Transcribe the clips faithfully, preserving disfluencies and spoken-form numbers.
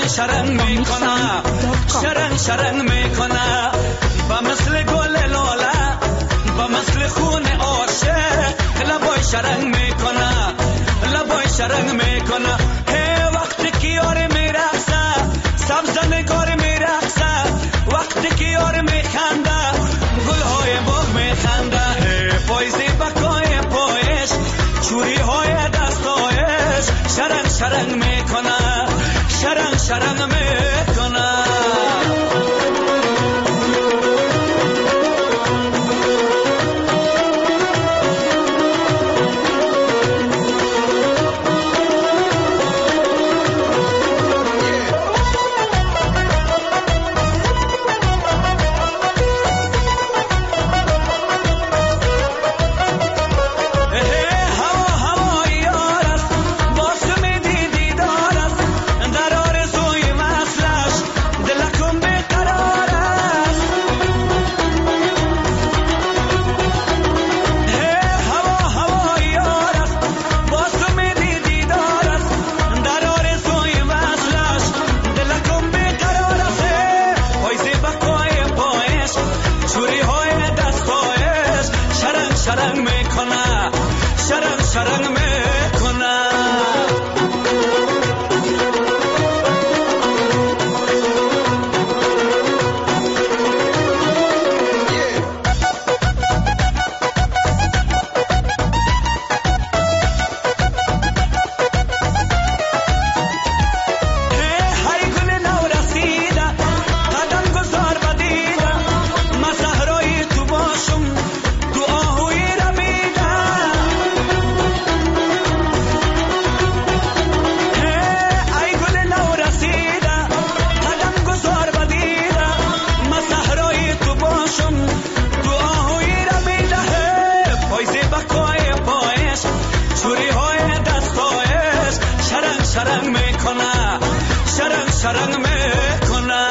شرنگ میکنه شرنگ شرنگ میکنه با مثل گل لاله با مثل خون عاشق لبای شرنگ میکنه لبای شرنگ میکنه هی وقتی که یار میرقصه سبز نگار میرقصه وقتی که یار میخنده گلهای باغ میخنده هی پایزی بکای پایش چوری های دستایش شرنگ شرنگ میکنه شرنگ شرنگ میکنه شرنگ میکنه شرنگ شرنگ میکنه شرنگ میکنه شرنگ شرنگ میکنه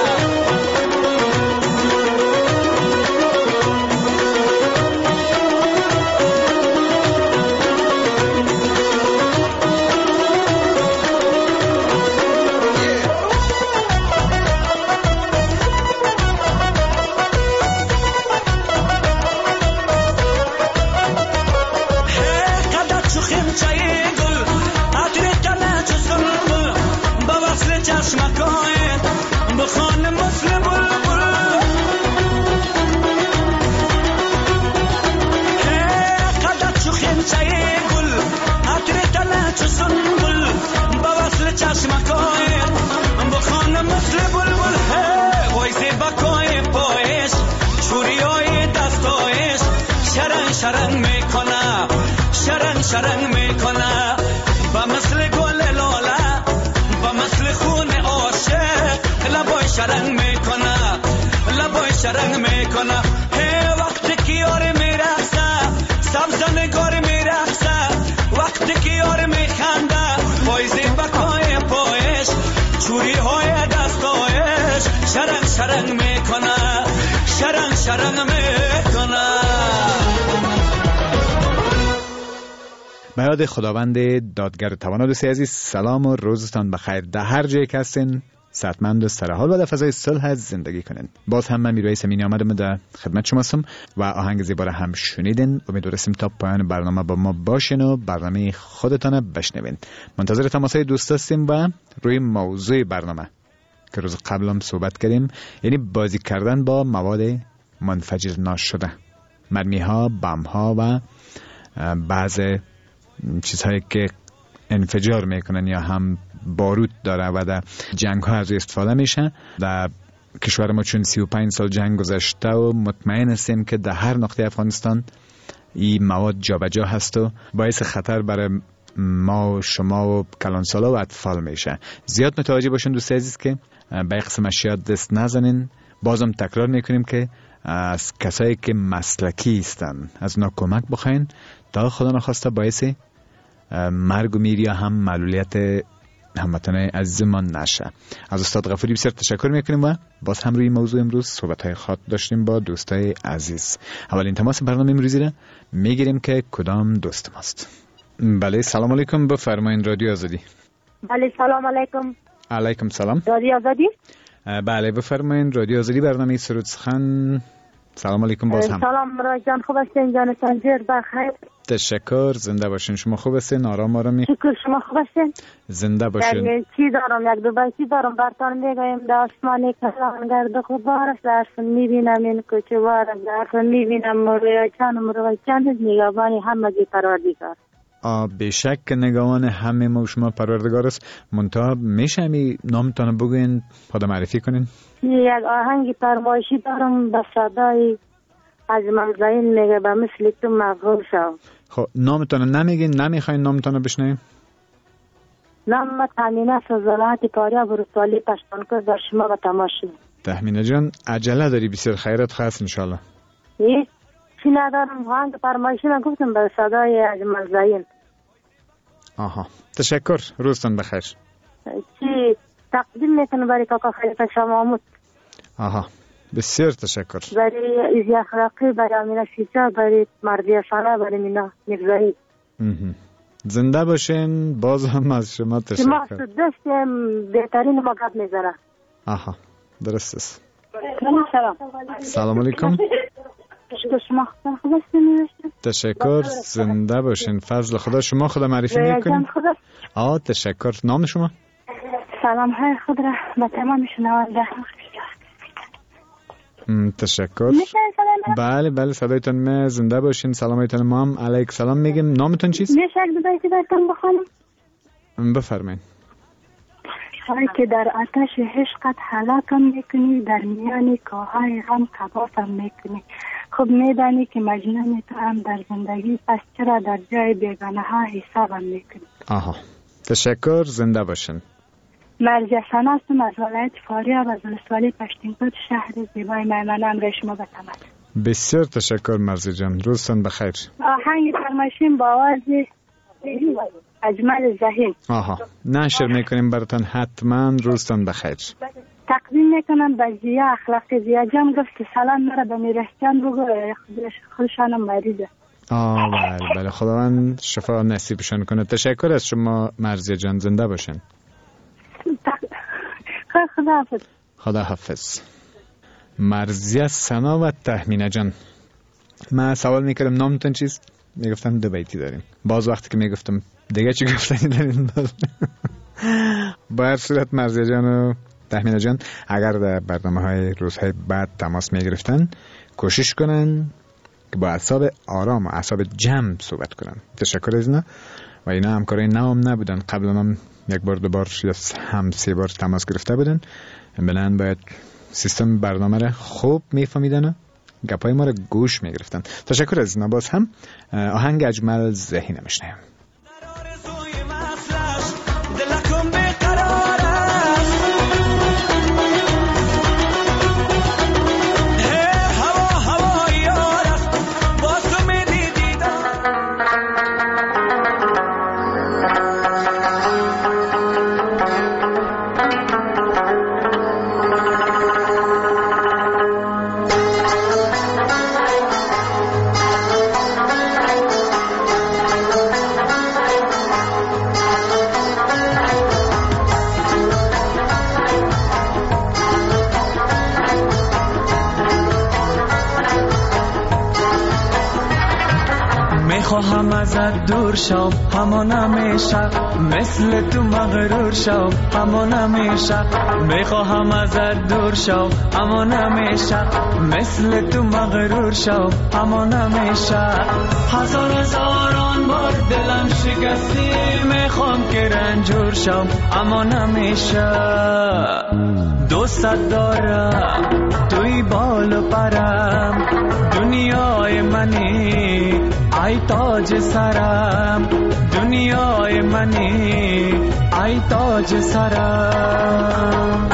شرنگ میکنه شرنگ شرنگ میکنه با مثل گل لاله با مثل خون عاشق لبای شرنگ میکنه لبای شرنگ میکنه هی وقتی که یار میرقصه سبز نگار میرقصه وقتی که یار میخنده پایزی بکای پایش چوری های دستایش شرنگ شرنگ میکنه شرنگ شرنگ میکنه. به یاد خداوند دادگر توانا دوستی عزیز، سلام و روزتان بخیر. در هر جایی که هستین صحتمند و سرحال و در فضای صلح زندگی کنین. باز هم من میرواعی امینی آمدم در خدمت شما هستم و آهنگ زیبا را هم شنیدین. امیدوارم تا پایان برنامه با ما باشین و برنامه خودتان بشنوین. منتظر تماسهای دوست هستیم و روی موضوع برنامه که روز قبل هم صحبت کردیم، یعنی بازی کردن با مواد منفجر ناشده، مرمی ها، بم ها و بعض چیزهایی که انفجار میکنن یا هم بارود داره و در جنگ ها از استفاده میشه. در کشور ما چون سی و پنج سال جنگ گذشته و مطمئن هستیم که در هر نقطه افغانستان این مواد جابجا هست و باعث خطر برای ما و شما و کلانسالا و اطفال میشه. زیاد متوجه باشین دوست عزیز که به قسم اشیاء دست نزنین. بازم تکرار میکنیم که از کسایی که مسلکی هستن از اونا کمک بخواین تا خدا نخواسته باعث مرگ و میر یا هم معلولیت هموطنان عزیزمان نشه. از استاد غفوری بسیار تشکر میکنیم و باز هم روی موضوع امروز صحبت‌های خاص داشتیم با دوستای عزیز. اولین تماس برنامه امروزی را میگیریم که کدام دوست ماست. بله سلام علیکم، بفرمایید رادیو آزادی. بله سلام علیکم. علیکم سلام. رادیو آزادی؟ بله بفرمایید. رادیو آزادی، برنامه سرود سخن. سلام علیکم باز هم. سلام مراد جان، خوب هستین؟ جانتان جیر بخیر. تشکر، زنده باشین. شما خوب هستین؟ آرام آرامی؟ شکر، شما خوب هستین؟ زنده باشین. یک چی دارم، یک دو بیتی دارم براتون میگم. در آسمان کلان گرد غبار است، درسون میبینم این کوچوار است، درسون میبینم مروی چند مروی چند نگاهانی همگی پروردگار. آ بیشک که نگاهان همه ما و شما پروردگار است. منتها میشه همی نامتان بگوین، پادا معرفی کنین؟ یک آهنگ فرمایشی دارم به صدای از منزین میگه به مثل تو مغرور شو. خب نامتان نمیگین؟ نمیخواین نامتان بشنویم؟ نام تامینه سزالات پاریا برسالی پشتانکر در شما به تماشی. تهمینه جان عجله داری، بسیار خیرت خواست انشالله. هیچ چی ندارم، آهنگ فرمایشی من گفتم به صدای از منزین. آها تشکر، روزتان بخیر. چی تقدیم میکنم برای کاکا خلیفه شاه محمود. آها بسیار تشکر. برای ایزی اخلاقی، برای امینه شیچه، برای مردی سانه، برای مینا میرزایی. زنده باشین. باز هم از شما تشکر. شما سودستیم، بهترین ما گپ میزنه. آها درست است. سلام سلام علیکم. شما خوب هستین؟ تشکر، زنده باشین. فضل خدا. شما خدا معرفی میکنین؟ آه تشکر. نام شما؟ سلام های خود را به تمام شنونده. تشکر. بله بله صدایتان می. زنده باشین. سلامتان ما هم علیک سلام میگیم. نامتون چیست؟ میشه یک دو بیتی براتون بخونم؟ بفرمایید. هایی که در آتش عشقت هلاکم میکنی، در میان کوههای غم کبابم میکنی. خب میدانی که مجنون تو هم در زندگی، پس چرا در جای بیگانه ها حسابم میکنی؟ آها تشکر، زنده باشین. مرزی سناستم از ولایت فاریاب از ولسوالی پشتینکوت شهر زیبای میمنه. امر شما به تمام. بسیار تشکر مرزی جان، روزتان بخیر. آهنگ فرمایشیم با آواز اجمل زهین. آها نشر میکنیم براتون حتما. روزتان بخیر. تقدیم میکنم به زیا اخلاقی. زیا جان گفت که سلام مرا به میرحجان بگو، خودشانم مریضه. آه بله بله، خداوند شفا نصیبشان کنه. تشکر از شما مرزی جان، زنده باشین. خدا حافظ. خدا حافظ. مرزی سنا و تهمینه جان. من سوال میکردم نامتون چیست؟ میگفتم دو بیتی داریم. باز وقتی که میگفتم دیگه چی گفتنی دارین؟ با هر صورت مرزی جان و تهمینه جان اگر در برنامه های روزهای بعد تماس میگرفتن، کوشش کنن که با اعصاب آرام و اعصاب جمع صحبت کنن. تشکر از اینا. و اینا همکارای نام نبودن، قبلا هم یک بار دو بار هم سه بار تماس گرفته بودن. بلند باید سیستم برنامه را خوب میفهمیدن و گپای ما را گوش میگرفتن. تشکر از اینا. باز هم آهنگ اجمل ذهین میشنیم. خواهم ازت دور شم همان همیشه، مثل تو مغرور شم همان همیشه. میخواهم ازت دور شم همان همیشه، مثل تو مغرور شم همان همیشه. هزار هزاران بار دلم شکستی، میخوام که رنجور شم همان همیشه. دوست دارم توی بال و پرم، دنیای منی ای تاج سرم، دنیای منی ای تاج سرم.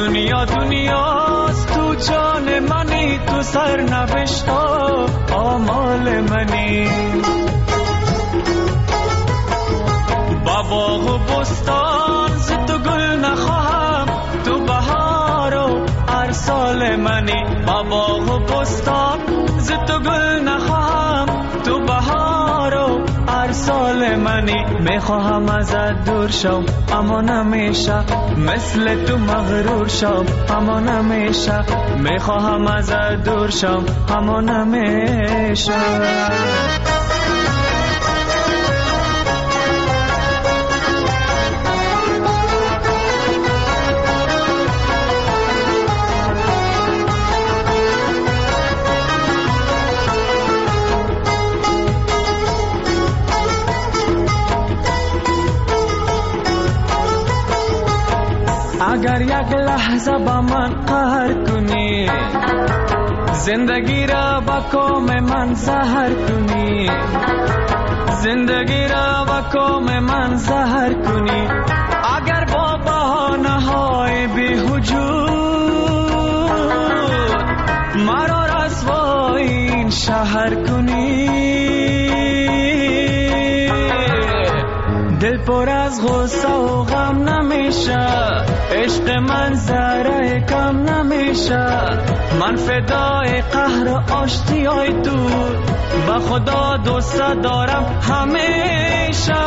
دنیا دنیاست تو جان منی تو سرنوشت آمال منی با باغ و بستان ز تو گل نخواهم تو بهار و ارسال منی با باغ و بستان ز تو گل نخواهم تو بهار و ارسال منی میخواهم ازت دور شم اما نمیشه مثل تو مغرور شم اما نمیشه میخواهم ازت دور شم اما نمیشه اگر یک لحظه با من قهر کنی زندگی را با کام من زهر کنی زندگی را با کام من زهر کنی اگر با بهانه های بی‌وجود مرا رسوای این شهر کنی دل پر از غصه و غم نمیشه عشق من ذره کم نمیشه من فدای قهر و آشتیای تو با خدا دوست دارم همیشه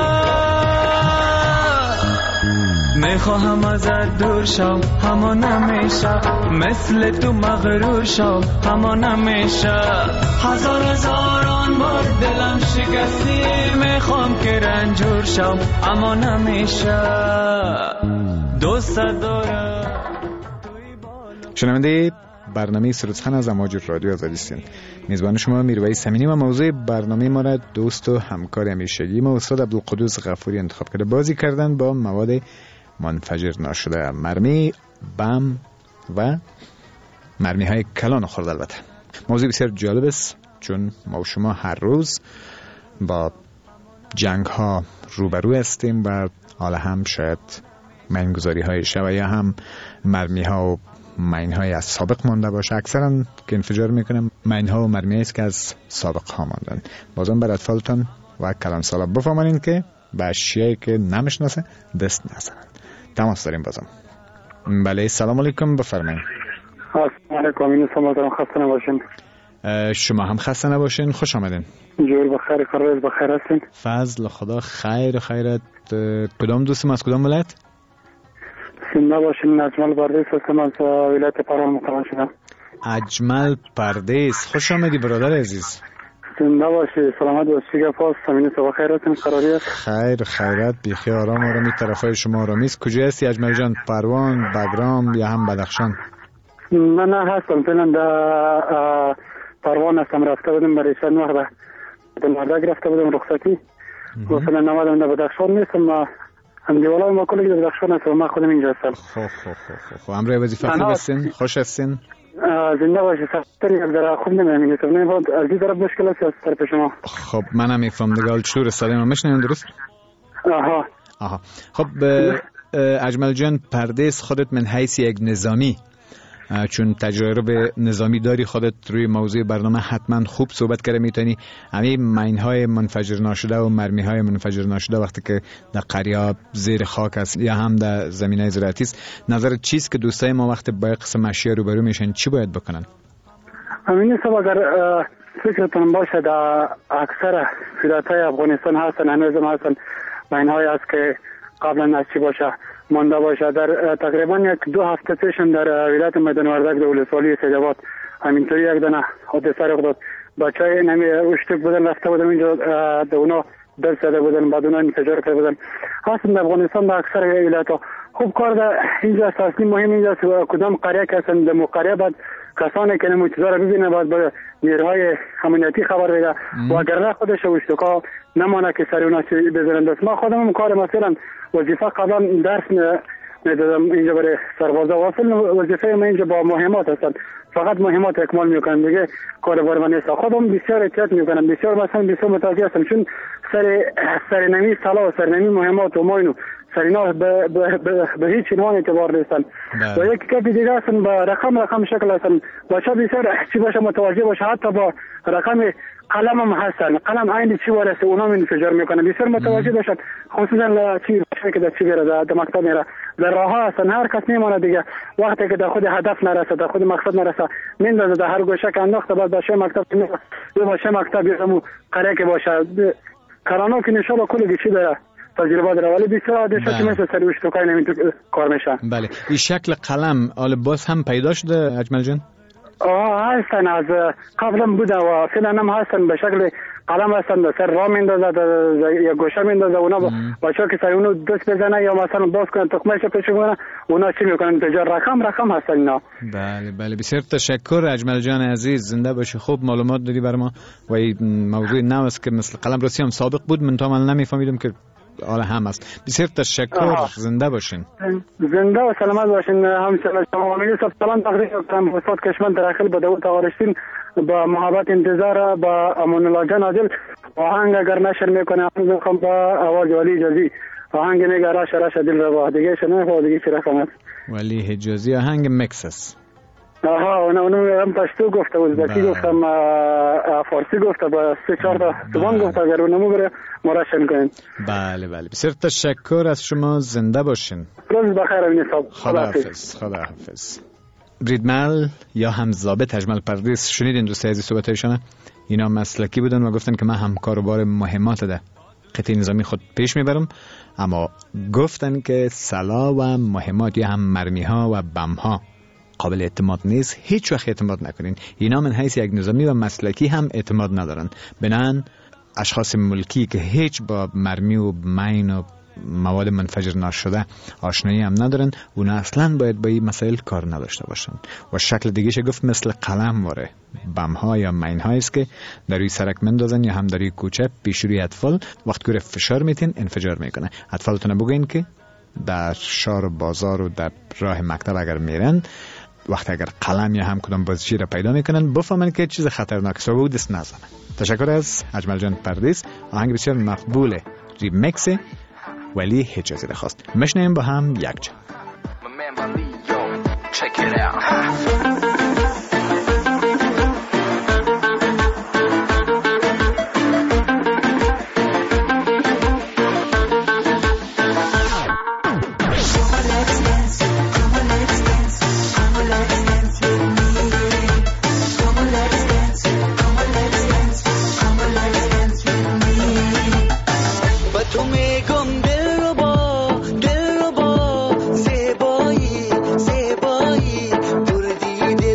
میخواهم ازت دور شم اما نمیشه مثل تو مغرور شم اما نمیشه هزار هزاران بار دلم شکستی میخوام که رنجور شم اما نمیشه دوست دارم. شنونده برنامه سروزخان از امواج رادیو آزادی هستین. میزبان شما میرویس امینی و موضوع برنامه ما را دوست و همکار همیشگی ما استاد عبدالقدوس غفوری انتخاب کرده. بازی کردن با مواد منفجر ناشده، مرمی، بم و مرمی های کلان خورد. البته موضوع بسیار جالب است چون ما و شما هر روز با جنگ ها روبرو هستیم و حالا هم شاید مینگذاری های شوه یا هم مرمی ها و مین های از سابق مانده باشه. اکثرا که انفجار میکنم مین ها و مرمی است که از سابق ها ماندن. بازم بر اطفالتان و کلان سالا بفهمانین که به اشیایی که نمیشناسه دست نزنن. تماس داریم بازم. بله سلام علیکم بفرمایید. السلام علیکم. این سلام خسته نباشین. شما هم خسته نباشین. خوش آمدین. جور بخیر خیر بخیر هستین. فضل خدا خیر خیرت. کدام دوستم از کدام ولایت؟ زنده باشین. اجمل پردیس هستم از ولایت پروان مقام شدم. اجمل پردیس خوش آمدی برادر عزیز. زنده باشی سلامت باشی. گفاس سمین صبح خیر هستین. قراری است خیر خیرت بیخی آرام آرامی طرفای شما آرامی است. کجا هستی اجمل جان؟ پروان، بگرام یا هم بدخشان؟ نه نه هستم فعلا در پروان هستم. رفته بودم برای چند وقت به مردک رفته بودم رخصتی و فعلا نمادم در بدخشان نیستم. هم دیوالای ما کلی در بدخشان هستم. من خودم اینجا هستم. خب خب خب خب امروز وظیفه خوب هستین؟ خوش هستین؟ زنده باشی. سختری از در خوب نمی‌بینید. نه بود از این طرف مشکل است از طرف شما. خب منم میفهم دیگه. حال چطور سلام میشنین درست؟ آها آها خب اجمل جان پردیس خودت من حیث یک نظامی چون تجربه نظامی داری خودت روی موضوع برنامه حتما خوب صحبت کرده میتونی. همین مین‌های منفجر ناشده و مرمی‌های منفجر ناشده وقتی که در قریه زیر خاک است یا هم در زمینه زراعتی است، نظر چیست که دوستای ما وقتی با قسم اشیا روبرو میشن چی باید بکنن؟ همین حساب اگر فکرتون باشه در اکثر ولایت‌های افغانستان هستن هنوز هم هستن مین‌های است که قبلا از چی باشه مانده باشه. در تقریبا یک دو هفته پیشم در ولایت میدان وردک در ولسوالی سیدآباد همینطوری یک دانه حادثه رخ داد. بچهای نمی اشتک بودن رفته بودن اینجا در اونا دل زده بودن بعد اونا انفجار کرده بودن. هستن در افغانستان در اکثر ولایت‌ها خوب کار در اینجا اصلی مهم اینجا کدام قریه که هستن در قریه بعد کسانی که نمو چیزا رو ببینه باید به نیروهای امنیتی خبر بده و اگر نه خودش اشتکا نمانه که سر اونا چی بزنند. دست ما خودم کار مثلا وظیفه قبلا درس میدادم اینجا برای سربازا واصل وظیفه من اینجا با مهمات هستن فقط مهمات اکمال میکنم دیگه کار بار من نیست. خودم بسیار احتیاط میکنم بسیار مثلا بسیار متوجه هستم چون سر سرنمی سلا و سرنمی مهمات و ما اینو سرینا به به به هیچ عنوان اعتبار نیستن و یک کپی دیگه هستن با رقم رقم شکل هستن بچه بسیار چی باشه متوجه باشه حتی با رقم قلم هم هستن قلم عین چی وارسته اونا من انفجار میکنن بسیار متوجه باشد خصوصا چی باشه که در چی بیره در مکتب میره در راه ها هستن هر کس میمونه دیگه وقتی که در خود هدف نرسه در خود مقصد نرسه میندازه در هر گوشه که انداخته بعد باشه مکتب یا باشه مکتب یا قره که باشه کرانا که نشالا کلی چی داره تجربه داره ولی بسیار عادی شد که مثل سرویش تو کاری نمی تو کار میشه. بله این شکل قلم آل باز هم پیدا شده اجمل جان؟ آه هستن از قبلا بوده و فعلا هم هستن به شکل قلم هستن در سر راه میندازه یا گوشه میندازه اونا بچه ها که سر اونو دست بزنه یا مثلا باز کنن تخمهش پیش کنن اونا چی میکنن تجار رقم رقم هستن اینا. بله بله بسیار تشکر اجمل جان عزیز زنده باشی خوب معلومات دادی بر ما و این موضوع نو است که مثل قلم رسی هم سابق بود من تا من نمیفهمیدم که حالا هم است. بسیار تشکر آه. زنده باشین زنده و سلامت باشین همچنان شما امید صاحب سلام تقدیم می‌کنم استاد کشمن داخل به داوود آرشتین با محبت انتظار با امان الله جان عادل آهنگ اگر نشر میکنه میخوام با آواز ولی حجازی آهنگ میگه راش راش دل رو دیگه شنو خو دیگه چرا فهمت ولی حجازی آهنگ مکسس آها اونا اونم هم پشتو گفته ازبکی گفتم فارسی گفته با سه چهار تا زبان گفته اگر اونمو بره مرشن کنین. بله بله بسیار تشکر از شما زنده باشین. روز بخیر امین صاحب. خداحافظ. خداحافظ. بریدمل یا هم ضابط اجمل پردیس شنیدین دوستای عزیز صحبتایشون اینا مسلکی بودن و گفتن که من هم کاروبار مهمات ده قطعه نظامی خود پیش میبرم اما گفتن که سلاح و مهمات یا هم مرمی ها و بم ها قابل اعتماد نیست هیچ وقت اعتماد نکنین اینا من حیث یک نظامی و مسلکی هم اعتماد ندارن بنان اشخاص ملکی که هیچ با مرمی و مین و مواد منفجر نشده آشنایی هم ندارن اونا اصلا باید با این مسائل کار نداشته باشن و شکل دیگه شه گفت مثل قلم واره بم ها یا مین های است که در روی سرک مندازن یا هم در روی کوچه پیش روی اطفال وقت گره فشار میتین انفجار میکنه اطفالتون بگین که در شهر و بازار و در راه مکتب اگر میرن وقت اگر قلم یا هم کدام بازیچی را پیدا میکنن بفهمن که چیز خطرناک است و دست نزنن. تشکر از اجمل جان پردیس آهنگ بسیار مقبول ریمیکس ولی حجازی را خواست مشنیم با هم یک جا. زیبایی زیبایی بردی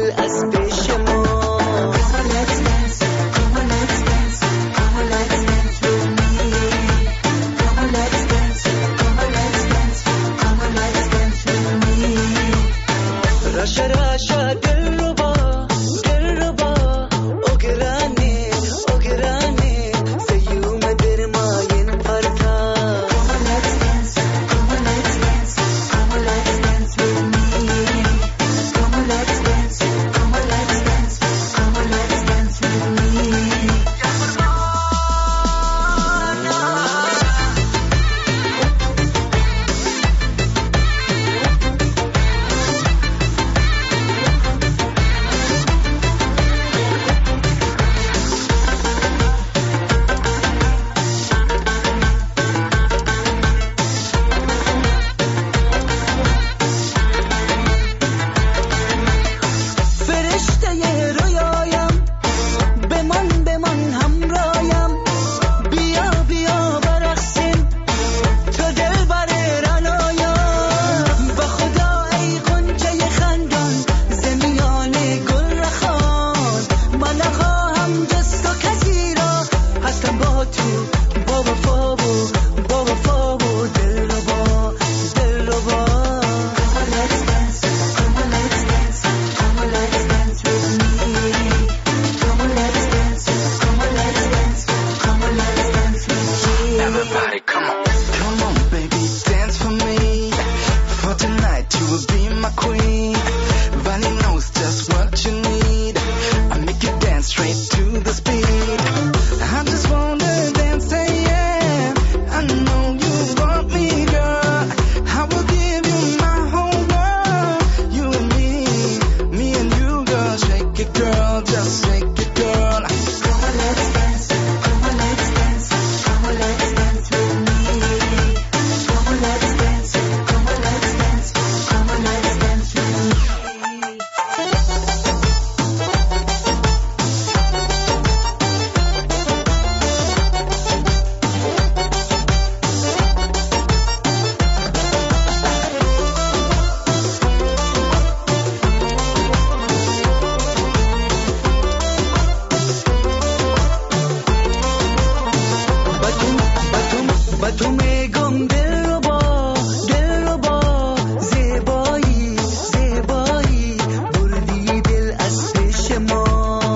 تو میگم دل رو با دل رو با زیبایی زیبایی بردی دل از پیش ما.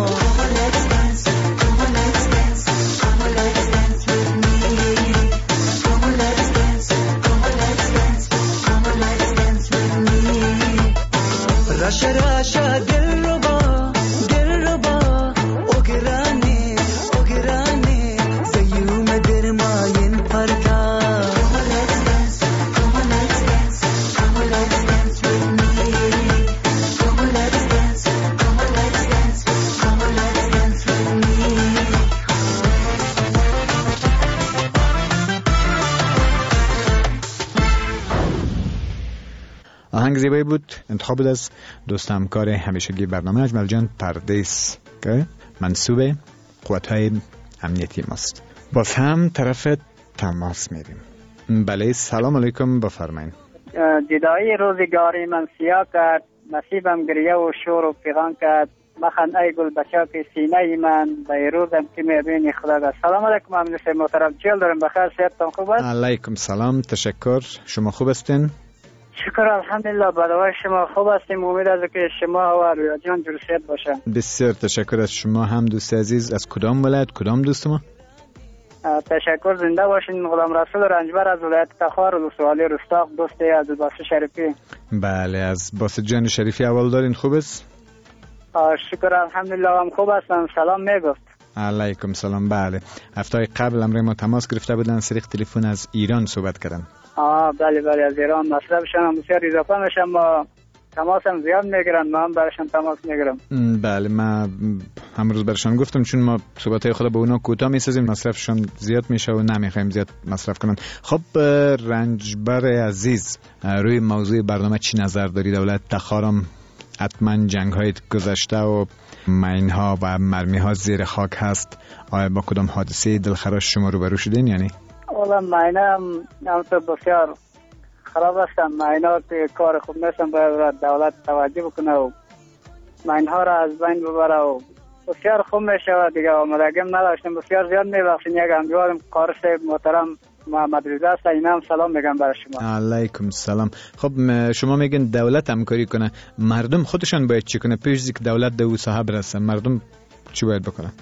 راشا راشا دل رو با دل رو با اوگرانه اوگرانه زیوم در ماین پرتا. آهنگ زیبایی بود، انتخاب بود از دوست همکار همیشگی برنامه اجمل جان پردیس که منصوب قوت‌های امنیتی ماست. باز هم طرف تماس میریم. بله سلام علیکم، بفرمایید. جدایی روزگاری من سیاه کرد، نصیبم گریه و شور و پیغان کرد، مخن ای گل بچاک سینه من بیروزم که میبینی خدا. سلام علیکم امین صاحب محترم، چیل دارم بخیر، صحتتان خوب است؟ علیکم سلام، تشکر. شما خوب هستین؟ شکر الحمدلله، بدوای شما خوب هستیم. امید از که شما و رویا جان جورسیت باشن. بسیار تشکر از شما هم دوست عزیز. از کدام ولایت، کدام دوست ما؟ تشکر، زنده باشین. غلام رسول رنجبر از ولایت تخار و سوالی رستاق، دوست عبدالباسط شریفی. بله، از باسط جان شریفی اول دارین، خوب است؟ شکر الحمدلله هم خوب هستم. سلام میگفت. علیکم سلام. بله، هفته قبل امروز ما تماس گرفته بودن، سریق تلفن از ایران صحبت کردن. آه بله بله، از ایران. مطلبشان هم بسیار اضافه میشم، ما تماس هم زیاد میگیرن، ما هم برشان تماس میگیرم. بله، ما امروز برشان گفتم چون ما صحبتهای خود با اونا کوتاه میسازیم، مصرفشان زیاد میشه و نمیخوایم زیاد مصرف کنن. خب رنجبر عزیز، روی موضوع برنامه چی نظر داری؟ دولت تخارم حتما جنگ های گذشته و مین ها و مرمی ها زیر خاک هست. آیا با کدام حادثه دلخراش شما روبرو شدین یعنی؟ اولا ماینا هم تو بسیار خراب هستن. ماینا که کار خوب نیستن، باید دولت توجه بکنه و ماینها را از بین ببره و بسیار خوب میشه و دیگه آمدگیم نداشتیم. بسیار زیاد میبخشین. یک امیدوارم قاری صاحب محترم محمد رضا است، اینا هم سلام میگم برای شما. علیکم سلام. خب شما میگن دولت همکاری کنه، مردم خودشان باید چی کنه پیش از اینکه دولت به اون ساحه برسه؟ مردم چی باید بکنه؟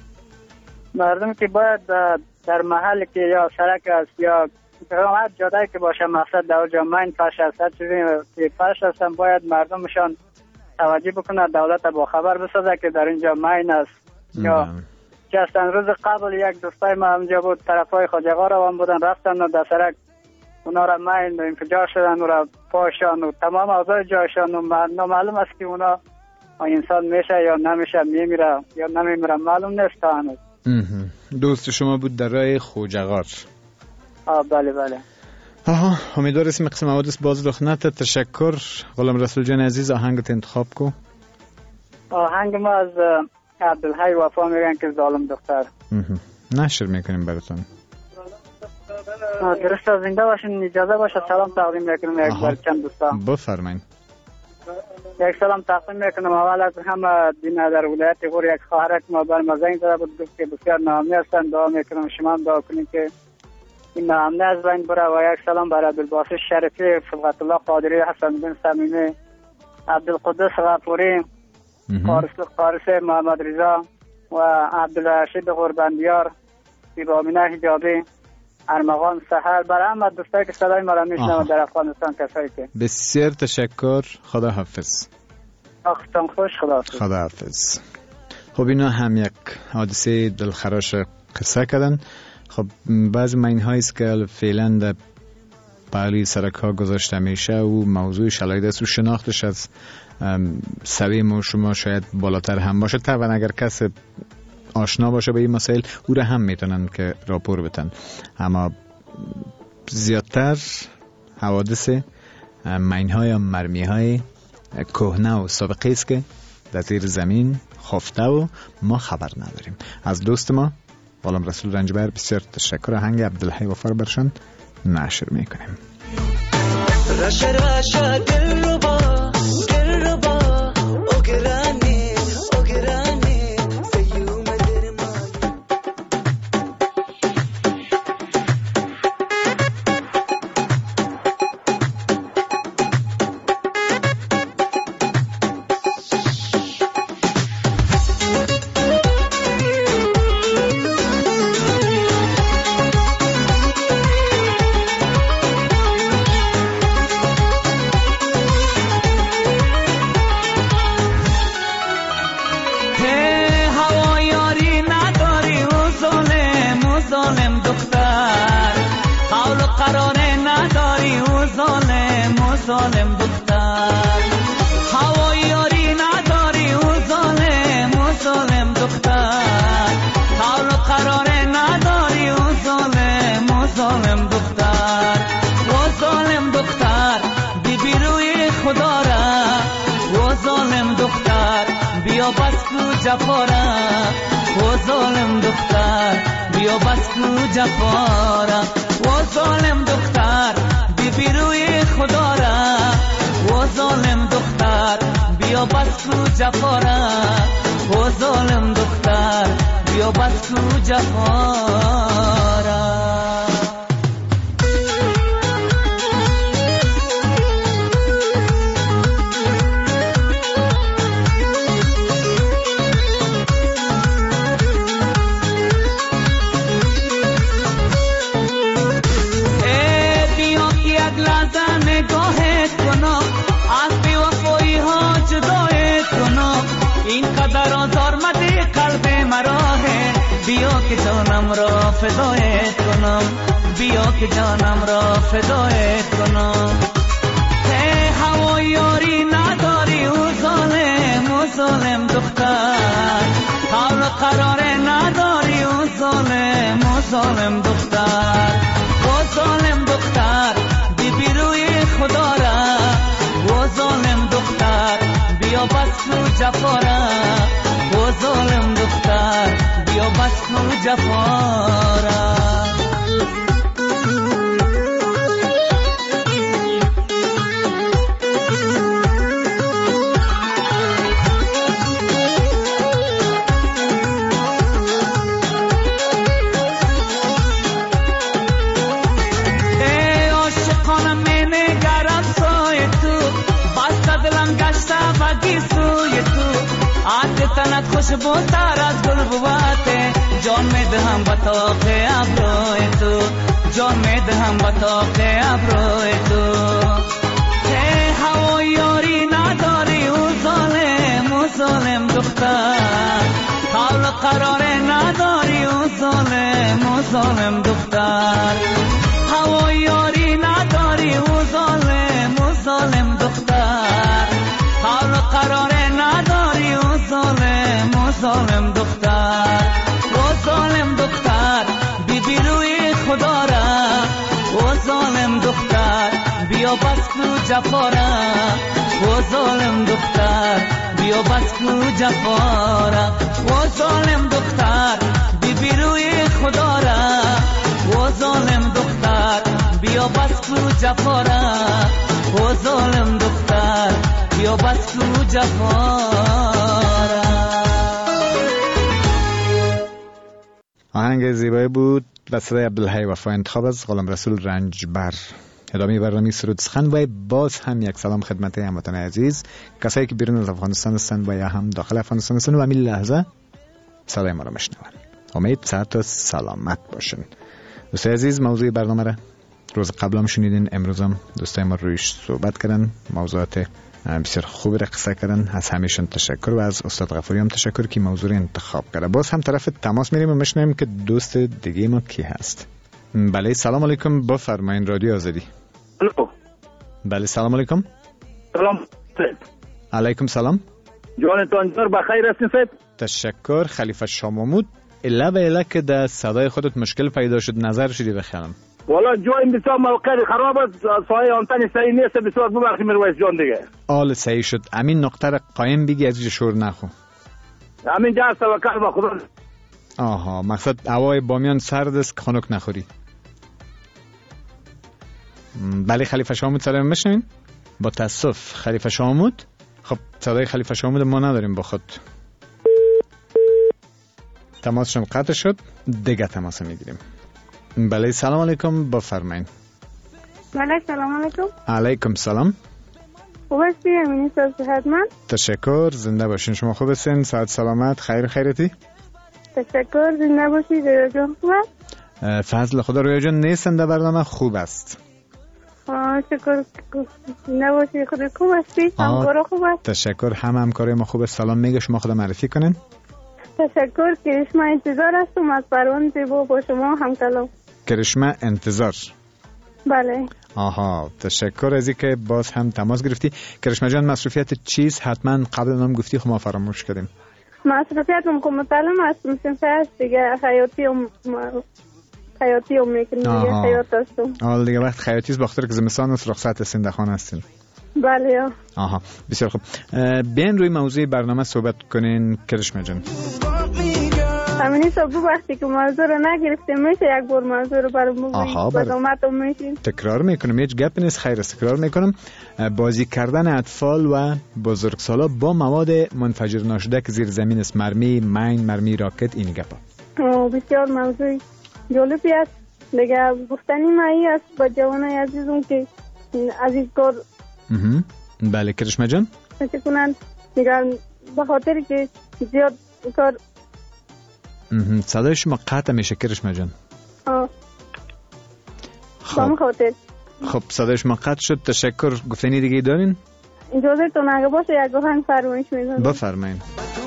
مردم که باید در محل که یا سرک است یا هر جایی که باشه مقصد در اونجا ماین پش است، هر چیزی که پش هستن، باید مردمشان توجه بکنه، دولت با خبر بسازه که در اینجا ماین است. یا چند روز قبل یک دوستای ما همجا بود، طرفای خواجگا رو هم بودن، رفتن و در سرک اونا را ماین انفجار شدن، اونا را پاشان و تمام اوضاع جایشان و معلوم است که اونا انسان میشه یا نمیشه، میمیره یا نمیمیره، معلوم نیست تا هنوز. دوست شما بود در راه خوجغار؟ آه بله بله. آها، امیدوار اسم قسم حوادث باز رخ نده. تشکر. غلام رسول جان عزیز، آهنگت انتخاب کو. آهنگ ما از عبدالحی وفا میگن که ظالم دختر. نشر میکنیم براتون. درست از زنده باشین. اجازه باشه سلام تقدیم میکنم یک بار چند دوستان. بفرمایید. یک سلام تقدیم میکنم اول از همه دین در ولایت غور. یک خواهرک ما بر مزنگ زده بود، گفت که بسیار ناامنی هستن، دعا میکنم شما هم دعا کنید که این ناامنی از بین بره. و یک سلام برای عبدالباسط شریفی، فضلت الله قادری، حسن بن صمیمی، عبدالقدس غفوری، قارس محمد رضا و عبدالرشید قرباندیار، زیبامینه حجابی، ارمغان سحر، برای همه دوستایی که صدای ما را میشنون در افغانستان. کسایی که بسیار تشکر. خدا حافظ. وقتتان خوش. خدا حافظ. خدا حافظ. خب اینا هم یک حادثه دلخراش قصه کردن. خب بعضی ماین هایی است که فعلا در پهلوی سرک ها گذاشته میشه و موضوع شلاید است و شناختش از سوی ما شما شاید بالاتر هم باشه. طبعا اگر کس آشنا باشه به این مسائل او را هم میتونن که راپور بتن، اما زیادتر حوادث ماین های یا مرمی های کهنه و سابقه است که در زیر زمین خفته و ما خبر نداریم. از دوست ما غلام رسول رنجبر بسیار تشکر. آهنگ عبدالحی وفا برشان نشر میکنیم. رشا رشا دل رو با دل رو با اوگرانه اوگرانه زیوم در ظالم دختر هوای یاری نداری او ظالم او ظالم دختر حال و قرار نداری او ظالم او ظالم دختر او ظالم دختر بی روی خدا را او ظالم دختر بیا بس کو جفا را او ظالم دختر بیا بس کو جفا را او ظالم دختر بی روی خدا را او ظالم دختر بیا بس کو جفا را او ظالم دختر بیا بس کو جفا را بیا که جانم را فدایت کنم بیا که جانم را فدایت کنم ای هوای یاری نداری او ظالم او ظالم دختر حال و قرار نداری او ظالم او ظالم دختر او ظالم دختر بی بی روی خدا را او ظالم دختر بیا بس کو جفا را او ظالم دختر بیا بس کو جفا را ای عاشقانم می نگرم سوی تو بسته دلم گشته بگی سوی تو عطر تنت خوشبو تر از گل بواته جان می دهم با طاق ابروی تو جان می دهم با طاق ابروی تو ای هوای یاری نداری او ظالم او ظالم دختر حال و قرار نداری او ظالم او ظالم دختر هوای یاری نداری او ظالم او ظالم دختر حال و قرار نداری او ظالم او ظالم دختر او ظالم دختر بی بی روی خدا را او ظالم دختر بیا بس کو جفا را او ظالم دختر بیا بس کو جفا را او ظالم دختر بی بی روی خدا را او ظالم دختر بیا بس کو جفا را او ظالم دختر بیا بس کو جفا را. آهنگ زیبایی بود و صدای عبدالحی وفا انتخاب از غلام رسول رنجبر. ادامه برنامه سرود سخن و باز هم یک سلام خدمت هموطن عزیز، کسایی که بیرون از افغانستان هستند و یا هم داخل افغانستان هستند و همین لحظه صدای ما را میشنوند. امید صحت و سلامت باشن. دوستای عزیز، موضوع برنامه را روز قبل هم شنیدین، امروز هم دوستای ما رویش صحبت کردن، موضوعات بسیار خوبی را قصه کردن. از همیشون تشکر و از استاد غفوری هم تشکر که موضوع را انتخاب کرده. باز هم طرف تماس میریم و میشنویم که دوست دیگه ما کی هست. بله سلام علیکم، بفرمایین رادیو آزادی. الو. بله سلام علیکم. سلام. علیکم سلام. جانتان جور بخیر هستین صاحب؟ تشکر. خلیفه شاه محمود، الا به الا که در صدای خودت مشکل پیدا شد، نظر شدی بخیرم. والا جای بسیار موقع خراب است، سایه آنتن صحیح نیست، بسیار ببخشید میرویس جان دیگه. آل صحیح شد. امین نقطه را قایم بگی، از اینجا شور نخو. امین جا توکل به خدا. آها، مقصد هوای بامیان سرد است که خنک نخوری. بله خلیفه شاه محمود سلام میشنوین؟ با تاسف خلیفه شاه محمود. خب صدای خلیفه شاه محمود ما نداریم با خود. تماسشون قطع شد، دیگه تماس میگیریم. بله سلام علیکم، بفرمایید. بله سلام علیکم. علیکم سلام. خوب هستی امینی صاحب؟ صحتمند؟ تشکر، زنده باشین. شما خوب هستین؟ صحت سلامت، خیر خیرتی؟ تشکر، زنده باشید. رویا جان خوب است؟ فضل خدا. رویا جان نیستن در برنامه، خوب است. آه شکر، زنده باشید. خود خوب هستی؟ همکارا خوب است؟ تشکر، هم همکارای ما خوب است. سلام میگه، شما خدا معرفی کنین. تشکر. کرشمه انتظار هستم از پروان زیبا با شما هم کلام. کرشمه انتظار. بله. آها، تشکر از اینکه باز هم تماس گرفتی. کرشمه جان مصروفیت چیز حتما قبل نام گفتی خب ما فراموش کردیم. مصروفیت هم که مطالعه است مصروفیت است دیگه، خیاطی هم خیاطی هم میکنیم دیگه، خیاط هستم. حالا دیگه وقت خیاطی است باختر که زمستان است رخصت سندخان هستین. بله یا. آها بسیار خوب. بیاین روی موضوع برنامه صحبت کنین کرشمه جان. همینی صبح وقتی که موضوع رو نگرفتیم میشه یک بار موضوع رو برای موضوع بدامتون میشین. تکرار میکنم، هیچ گپ نیست، خیر است. تکرار میکنم. بازی کردن اطفال و بزرگسالا با مواد منفجر ناشده که زیر زمین است، مرمی، مین، مرمی راکت، این گپا. بسیار موضوع جالبی است. دیگه گفتنی مایی است با جوانای عزیزم که از این کار بله کرشمه جان چه کنن دیگه، به خاطر که زیاد کار صدای شما قطع میشه کرشمه جان. آه خب خاطر خب صدای شما قطع شد. تشکر. گفتنی دیگه دارین؟ اجازه تون اگه باشه یک آهنگ فرمایش میدم. بفرمایید.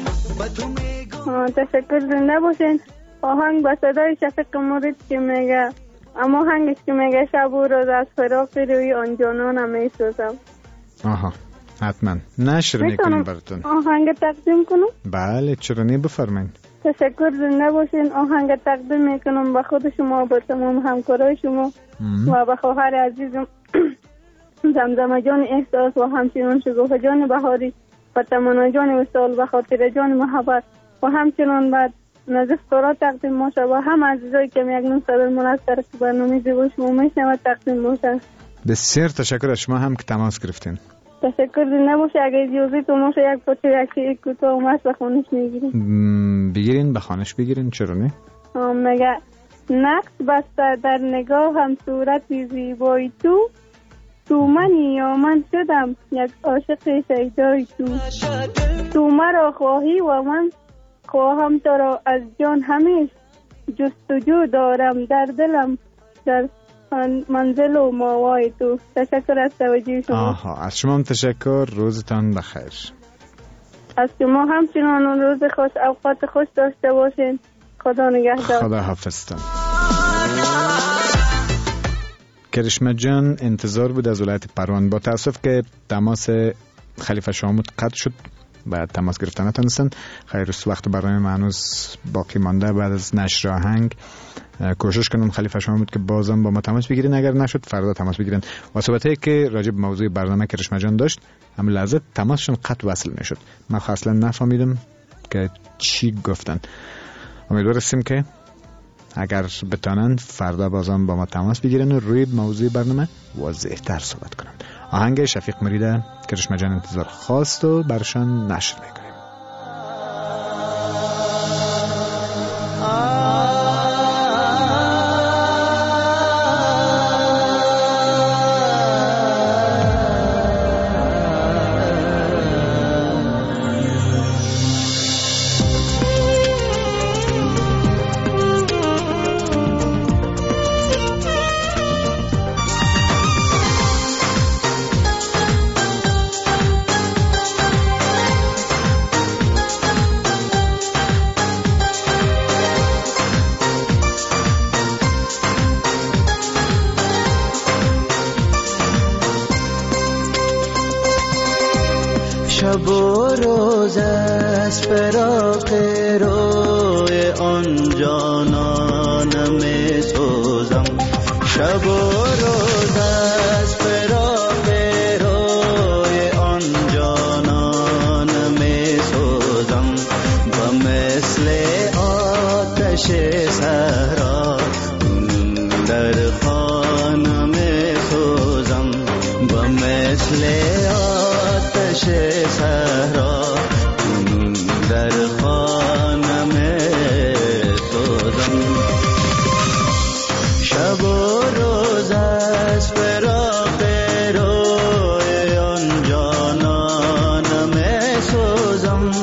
تشکر. زنده باشین. آهنگ با صدای شفیق مرید که میگه، اما آهنگش که میگه شب و روز از فراق روی آن جانانم میسوزم. آها حتما نشر میکنیم براتون. آهنگ تقدیم کنم؟ بله چرا نه، بفرمایید. تشکر. زنده باشین. آهنگ تقدیم میکنم به خود شما، به تمام همکارای شما و به خواهر عزیزم زمزمه جان احساس و همچنان شگوفه جان بهاری و تمنا جان وصال و خاطر جان محبت و همچنان بعد نظف کارا تقدیم باشه و هم عزیزایی که میگنون صدر منصر که برنامه زیبا شما میشنوه تقدیم باشه. بسیار تشکر از شما هم که تماس گرفتین. تشکر. زنده باشه. اگه اجازه تو باشه یک پاچه یک شعر کوتاه اومد به خانش میگیرین. بگیرین به خانش بگیرین. چرا نه؟ مگه نقص بسته در نگاه هم صورتی زیبای تو، تو منی یا من شدم یک عاشق شیدای تو، تو مرا خواهی و من خواهم تو را از جان همیش، جستجو دارم در دلم در منزل و ماوای تو. تشکر از توجه شما. آها از شما هم تشکر. روزتان بخیر. از شما همچنان روز خوش، اوقات خوش داشته باشین. خدا نگهدار. خدا حافظتان. کرشمه جان انتظار بود از ولایت پروان. با تاسف که تماس خلیفه شامود قطع شد و تماس گرفتن نتونستن. خیر است، وقت برای من هنوز باقی مانده. بعد از نشر آهنگ کوشش کنم خلیفه شامود که بازم با ما تماس بگیرین، اگر نشد فردا تماس بگیرن. و صحبتایی که راجع به موضوع برنامه کرشمه جان داشت هم لحظه تماسشون قطع وصل میشد. من اصلا نفهمیدم که چی گفتن. امیدوار هستیم که اگر بتانن فردا بازم با ما تماس بگیرن و روی موضوع برنامه واضح تر صحبت کنن. آهنگ شفیق مرید کرشمه جان انتظار خواست و برشان نشر میکنیم. شب و روز از فراق روی آن جانانم میسوزم، شب و روز از فراق روی آن جانانم میسوزم، و مثل آتش صحرا در خانه میسوزم، و مثل آتش صحرا در خانه میسوزم، شب و روز از فراق روی آن جانانم میسوزم.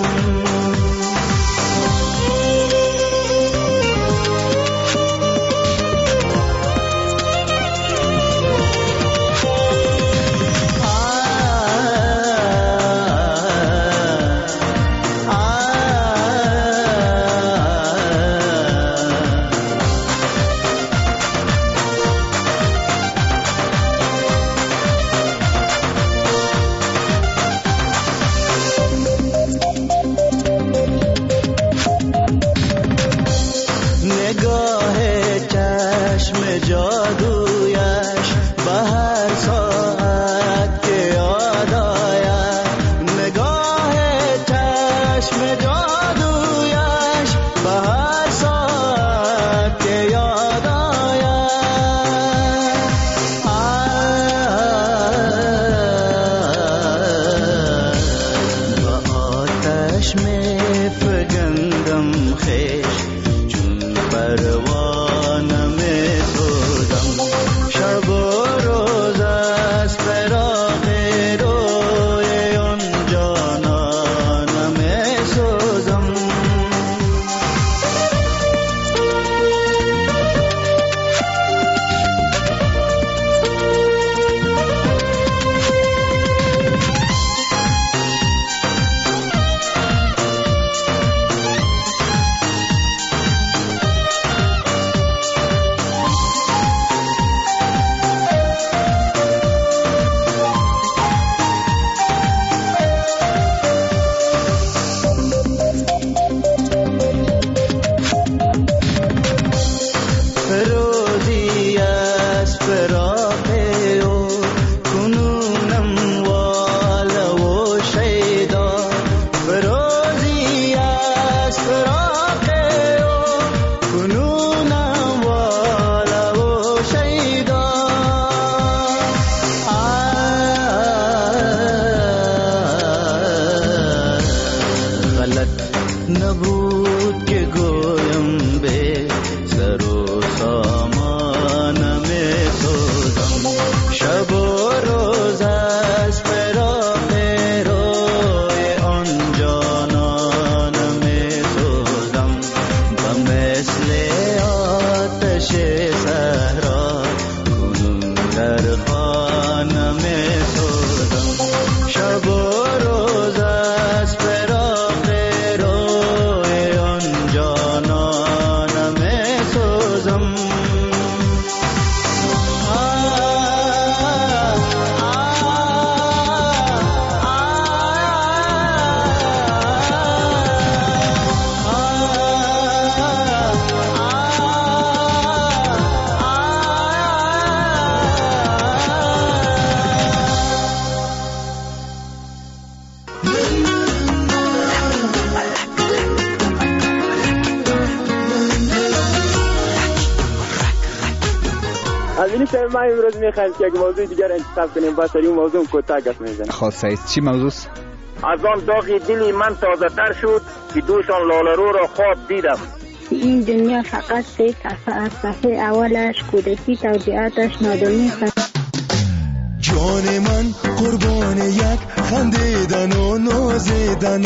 این شب ما امروز میخوایم که یک موضوع دیگر انتخاب کنیم، با سری موضوع کوتاه گپ میزنیم. خب سعید چی موضوع؟ از آن داغی دلی من تازه تر شد که دوشان لاله‌رو را خواب دیدم. این دنیا فقط سه صفحه از صفحه اولش کودکی، توضیحاتش نادانی است. جان من قربان یک خندیدن و نازیدن.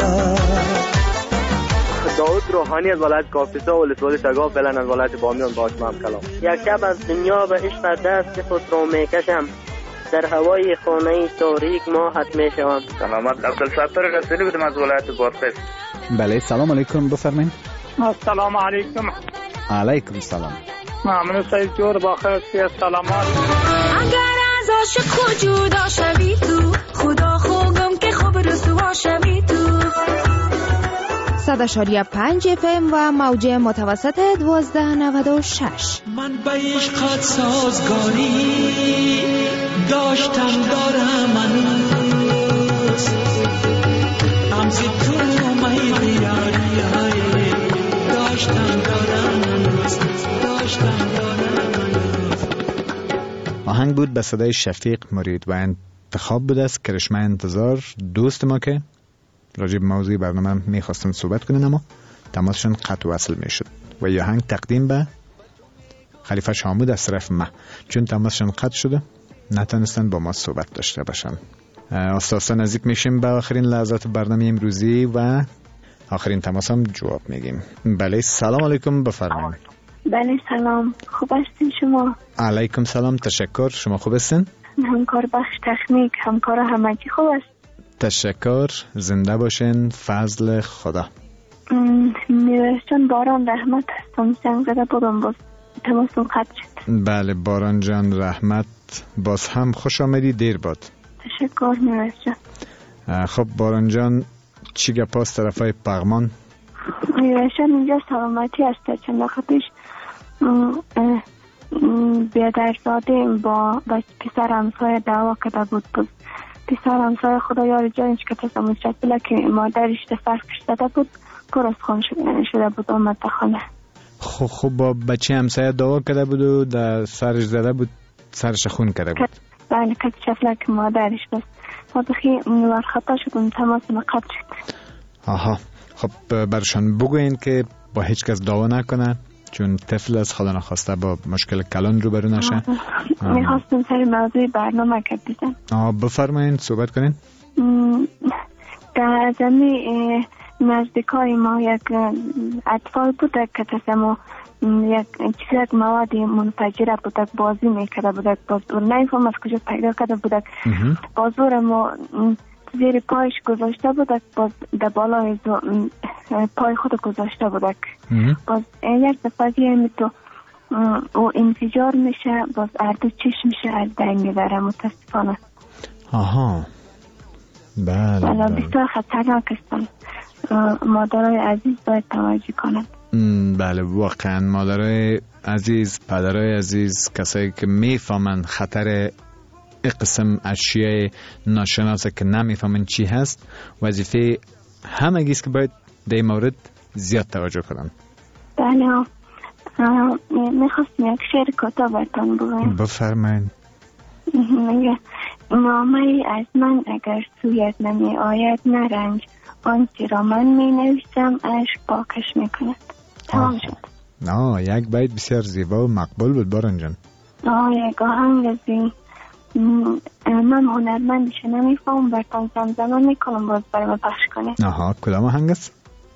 داود روحانی از ولایت کاپیسا و ولسوالی شگاف فعلا از ولایت بامیان باش هم کلام. یک شب از دنیا به عشق دست خود رو میکشم، در هوای خانه تاریک ما حت میشوم. سلامت عبدالستار رسولی بودم از ولایت بادغیس. بله سلام علیکم بفرمایید. السلام علیکم. علیکم سلام. ممنون سعید جور بخیر سی سلامات. اگر از عاشق جدا شوی تو، خدا خوگم که خوب رسوا شوی تو. صد اشاریه پنج اف ام و موج متوسط دوازده نود و شش. من به عشقت سازگاری داشتم دارم هنوز، همز تو میل یاری های داشتم دارم هنوز، داشتم دارم هنوز. آهنگ بود به صدای شفیق مرید و انتخاب بود از کرشمه انتظار دوست ما که راجب موضوع برنامه میخواستن صحبت کنن اما تماسشون قطع و وصل میشد و یه آهنگ تقدیم به خلیفه شامود از طرف ما، چون تماسشون قطع شده نتونستن با ما صحبت داشته باشن. آساسا نزدیک میشیم به آخرین لحظات برنامه امروزی و آخرین تماس هم جواب میگیم. بله سلام علیکم بفرمایید. بله سلام، خوب هستین شما؟ علیکم سلام تشکر، شما خوب هستین؟ همکار بخش تکنیک، همکار همگی خوب است؟ تشکر، زنده باشین، فضل خدا. میرسون باران رحمت هستم، زنگ زده بودم باز تماسون قطع شد. بله باران جان رحمت، باز هم خوش آمدی، دیر باد. تشکر میرسون. خب باران جان چی گپاس طرفای پغمان؟ میرسون اینجا سلامتی هسته، چند وقت پیش بیادرزاده با پسر همسایه دعوا کده بود بود پسر همسایه خدا یار جانش که تصمیم شد بله که مادرش فرقش داده بود پر از خون شده بود آمد به خانه. خب خب با بچه همسایه دعوا کرده بود و در سرش زده بود، سرش خون کرده بود. بله کت شفله که مادرش بس ما بخی نوار خطا شد و تماس مقد شد. آها خب برشان بگوین که با هیچ کس دعوا نکنه چون طفل از خدا نخواسته با مشکل کلان رو برو نشه. میخواستم سر موضوع برنامه که دیدم. آه بفرمایید صحبت کنین. در زمین نزدیکای ما یک اطفال بوده که تصمیم یک چیزی مواد منفجره بوده بازی میکرده بوده، بازور نیفهم از کجا پیدا کرده بوده، بازور ما زیر پایش گذاشته بوده، باز در بالای پای خود گذاشته بوده، باز یک دفعه همی تو او انفجار میشه، باز اردو چشم میشه از بین میبره متاسفانه. آها بله بله بسیار خطرناک هستن، مادرای عزیز باید توجه کنند. بله واقعا مادرای عزیز، پدرای عزیز، کسایی که میفهمن خطر قسم اشیاء ناشناسه که نمیفهمن چی هست، وظیفه همگیست که باید در این مورد زیاد توجه کنن. بله میخواستم یک شعر کوتاه براتون بگویم. بفرمایید. میگه نامه از من اگر سویت نمی آید نرنج، آنچه را من می نویسم اشک پاکش میکند. تمام شد. آه یک بیت بسیار زیبا و مقبول بود باران جان. آه یک آهنگ از این من هنرمندش نمیفهم برتان زمزمه میکنم باز برای من پخش کنه. آها کدام آهنگ است؟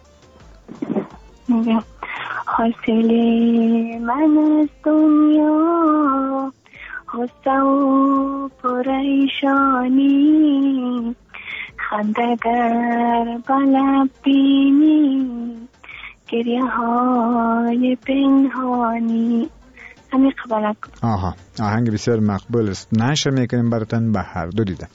میگه حاصل من از دنیا غصه و پریشانی، خندگر بلب بینی گریه های پنهانی. همین قبلک. آها آهنگ بسیار مقبول است، نشر میکنیم براتون به هر دو دیده.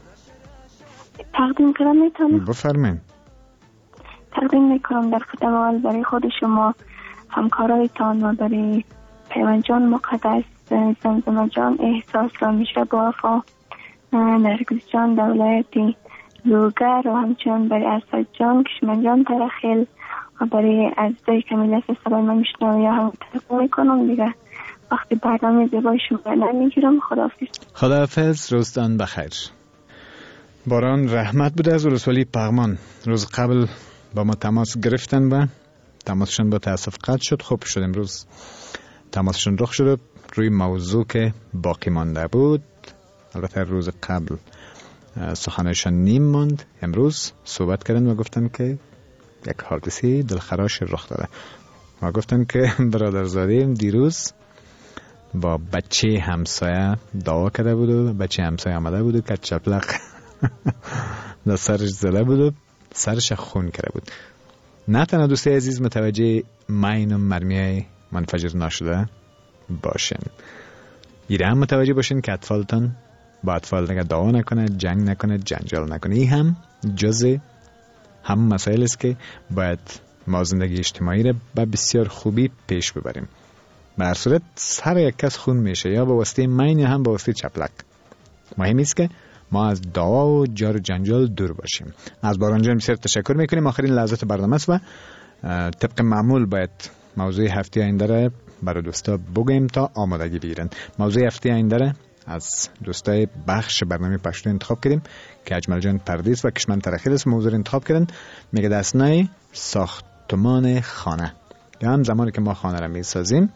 تقدیم کنم میتونم؟ بفرمایید. تقدیم میکنم در خدمت اول برای خود شما همکارایتان و برای پیمان جان مقدس، زمزمه جان احساس را میشه با وفا، نرگس جان دولتی زوگر و همچنان برای اسد جان کشمن جان ترخیل و برای عزیزای کمیل سلام من میشنم یا هم تقدیم میکنم دیگه. وقتی برنامه زیبای شما نمیگیرم. خداحافظ. خداحافظ، روزتان بخیر. باران رحمت بوده از ولسوالی پغمان. روز قبل با ما تماس گرفتن و تماسشون با تاسف قطع شد. خوب شد امروز تماسشون رخ شد روی موضوع که باقی مانده بود. البته روز قبل سخنشان نیم ماند، امروز صحبت کردن و گفتن که یک حادثه دلخراش رخ داده و گفتن که برادرزاده دیروز با بچه همسایه دعوا کرده بود و بچه همسایه آمده بود و که چپلق در سرش زده بود و سرش خون کرده بود. نه تنها دوستی عزیز متوجه مین و مرمی منفجر نشده باشین، ایره هم متوجه باشین که اطفالتان با اطفال نگه دعوا نکنه، جنگ نکنه، جنجال نکنه. این هم جز هم مسائل است که باید ما زندگی اجتماعی را به بسیار خوبی پیش ببریم. به هر صورت سر یک کس خون میشه، یا به واسطه مین یا هم به واسطه چپلک. مهم است که ما از دعوا و جار و جنجال دور باشیم. از باران جان بسیار تشکر میکنیم. آخرین لحظات برنامه است و طبق معمول باید موضوع هفته آینده را برای دوستا بگیم تا آمادگی بگیرن. موضوع هفته آینده را از دوستای بخش برنامه پشتو انتخاب کردیم که اجمل جان پردیس و کشمن ترخیل است. موضوع انتخاب کردن میگه دستنای ساختمان خانه، یا هم زمانی که ما خانه را میسازیم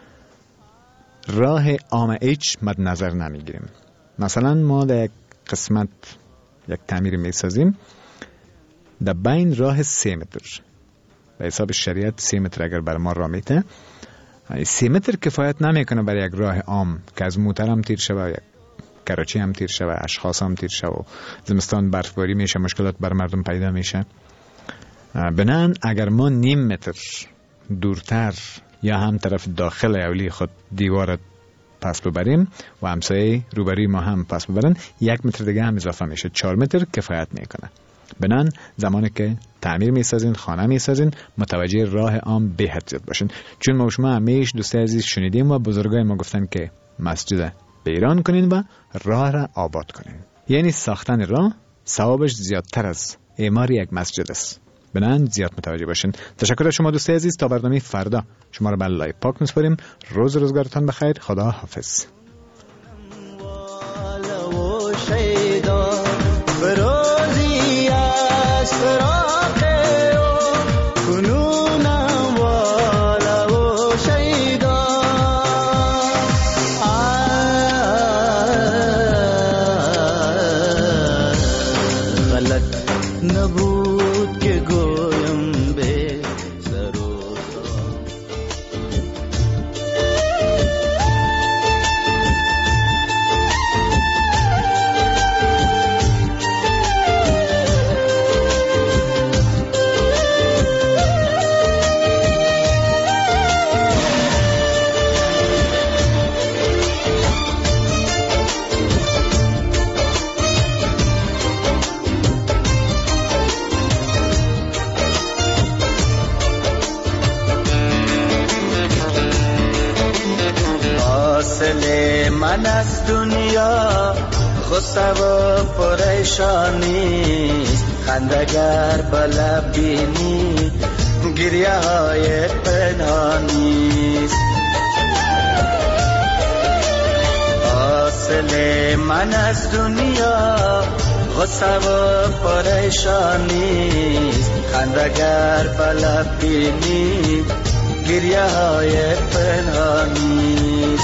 راه عام ایچ مد نظر نمیگیریم. مثلا ما در یک قسمت یک تعمیر میسازیم، در بین راه سه متر به حساب شریعت سه متر اگر بر ما راه میته، سه متر کفایت نمیکنه برای یک راه عام که از موتر هم تیر شوه، یک کراچی هم تیر شوه، اشخاص هم تیر شوه، زمستان برفباری میشه، مشکلات بر مردم پیدا میشه. بنان اگر ما نیم متر دورتر یا هم طرف داخل اولی خود دیوار پس ببریم و همسایه روبروی ما هم پس ببرن، یک متر دیگه هم اضافه میشه، چهار متر کفایت میکنه. بنان زمانی که تعمیر میسازین، خانه میسازین، متوجه راه عام به حد زیاد باشین. چون ما شما همیشه دوستی عزیز شنیدیم و بزرگای ما گفتن که مسجد بیران کنین و راه را آباد کنین. یعنی ساختن راه ثوابش زیادتر از اعمار یک مسجد است. بنان زیاد متوجه باشین. تشکر از شما دوستی عزیز. تا برنامه فردا شما را به لای پاک میسپاریم. روز روزگارتان بخیر. خدا حافظ. من از دنیا غصه و پریشانی، خندگر بلب بینی گریه های پنهانی. حاصل من از دنیا غصه و پریشانی، خندگر بلب بینی گریه های پنهانی.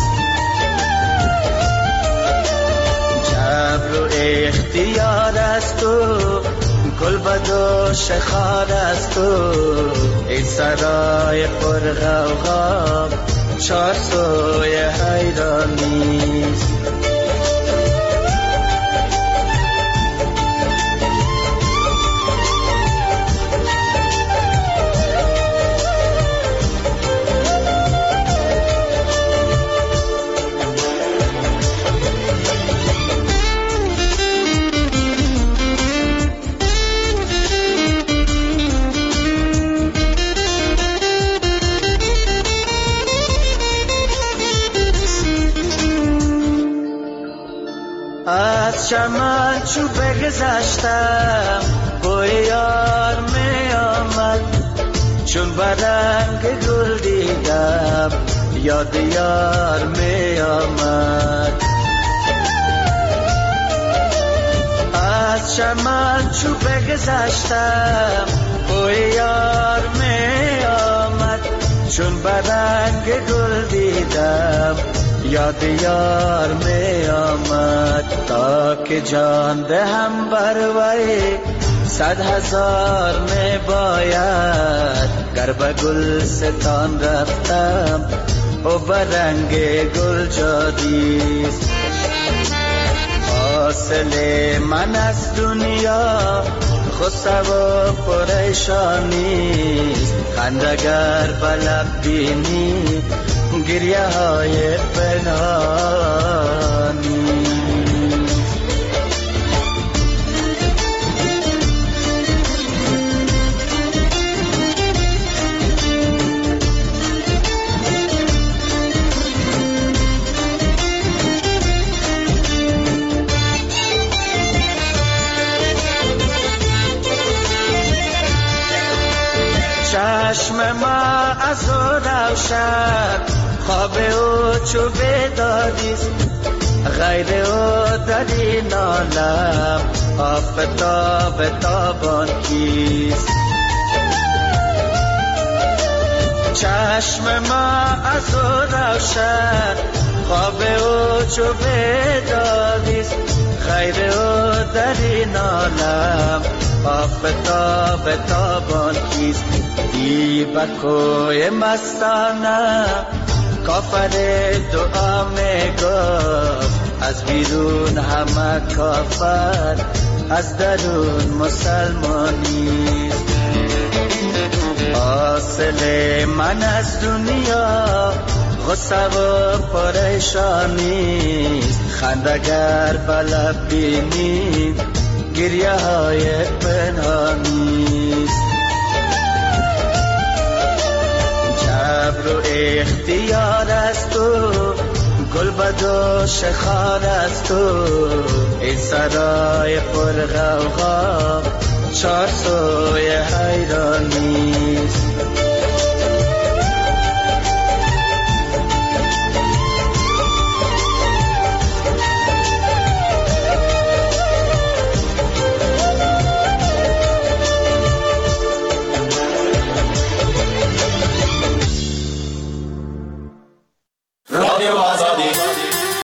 جبر و اختیار است تو، گل بدوش خار است تو، این سرای پر غوغا چار سوی حیرانی. از چمن چو بگذشتم بوی یار می آمد، چون برنگ گل دیدم یاد یار می آمد. از چمن چو بگذشتم بوی یار می آمد. چون برنگ گل دیدم یاد یار می آمد. تا که جان دهم بر وی صد هزار می باید. گر به گلستان رفتم و برنگ گل جادیست. حاصل من از دنیا غصه و پریشانیست. خندگر به لب بینی گریه های پنهانی. چشم ما از او روشن خواب او چو بیداریست. غیر او در این عالم آفتاب تابان کیست. چشم ما از او روشن خواب او چو بیداریست. غیر او در این عالم آفتاب تابان کیست. دیبکوی مستانه کافر دعا می گفت. از بیرون همه کافر از درون مسلمانیست. حاصل من از دنیا غصه و پریشانیست. خندگر به لب بینی گریه های پنهانیست. جبر و اختیار است تو گل بدوش خار است تو. این سرای پر غوغا چار سوی حیرانیست.